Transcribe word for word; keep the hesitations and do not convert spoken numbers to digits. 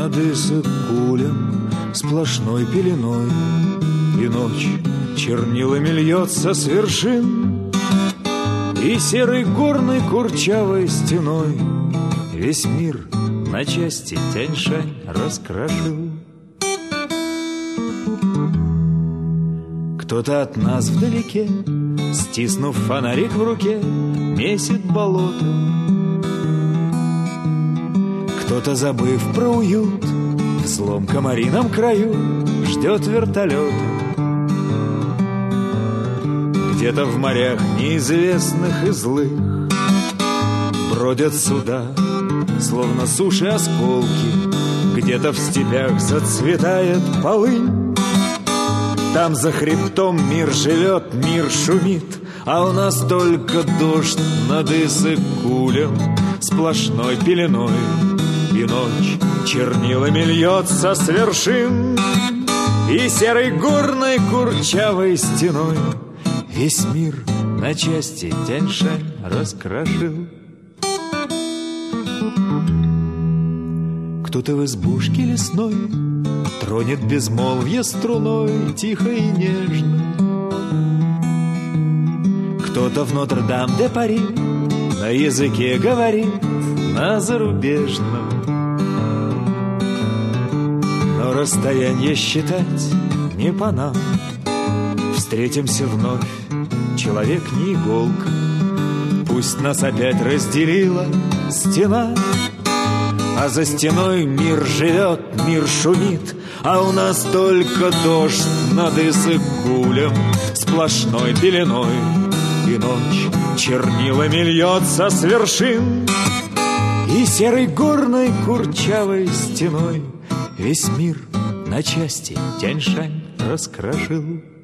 над Иссык-Кулем сплошной пеленой, и ночь чернилами льется с вершин, и серой горной курчавой стеной весь мир на части Тянь-Шань раскрошил. Кто-то от нас вдалеке, стиснув фонарик в руке, месит болото. Кто-то, забыв про уют, в злом комарином краю ждет вертолет. Где-то в морях неизвестных и злых бродят суда, словно суши осколки. Где-то в степях зацветает полынь. Там за хребтом мир живет, мир шумит, а у нас только дождь над Иссык-Кулем сплошной пеленой, и ночь чернилами льется с вершин, и серой горной курчавой стеной весь мир на части Тянь-Шань раскрошил. Кто-то в избушке лесной тронет безмолвье струной тихо и нежно. Кто-то в Нотр-Дам-де-Пари на языке говорит, на зарубежном. Но расстояние считать не по нам. Встретимся вновь, человек не иголка. Пусть нас опять разделила стена, а за стеной мир живет, мир шумит, а у нас только дождь над Иссык-Кулем сплошной пеленой, и ночь чернилами льется с вершин, и серой горной курчавой стеной весь мир на части Тянь-Шань раскрошил.